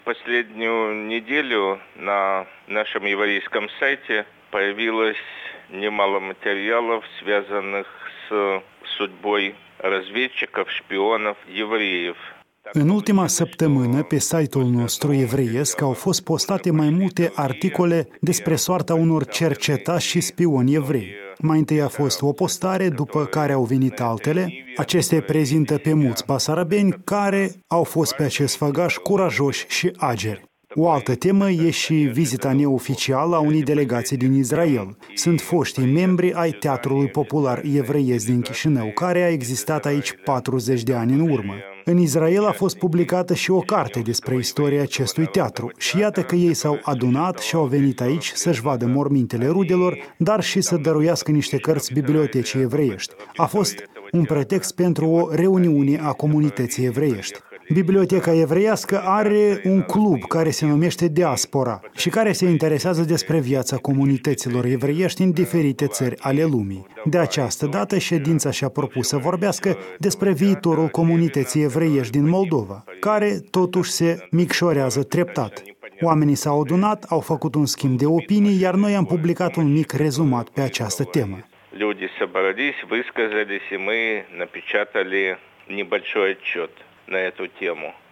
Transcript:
Последнюю неделю на нашем еврейском сайте появилось немало материалов, связанных с судьбой разведчиков, шпионов, евреев. În ultima săptămână, pe site-ul nostru evreiesc, au fost postate mai multe articole despre soarta unor cercetași și spioni evrei. Mai întâi a fost o postare, după care au venit altele. Acestea prezintă pe mulți basarabeni care au fost pe acest făgaș curajoși și ageri. O altă temă e și vizita neoficială a unei delegații din Israel. Sunt foștii membri ai Teatrului Popular Evreiesc din Chișinău, care a existat aici 40 de ani în urmă. În Israel a fost publicată și o carte despre istoria acestui teatru și iată că ei s-au adunat și au venit aici să-și vadă mormintele rudelor, dar și să dăruiască niște cărți bibliotecii evreiești. A fost un pretext pentru o reuniune a comunității evreiești. Biblioteca evreiască are un club care se numește Diaspora și care se interesează despre viața comunităților evreiești în diferite țări ale lumii. De această dată, ședința și-a propus să vorbească despre viitorul comunității evreiești din Moldova, care totuși se micșorează treptat. Oamenii s-au adunat, au făcut un schimb de opinii, iar noi am publicat un mic rezumat pe această temă. Люди собрались, высказались, и мы напечатали небольшой отчет на эту тему.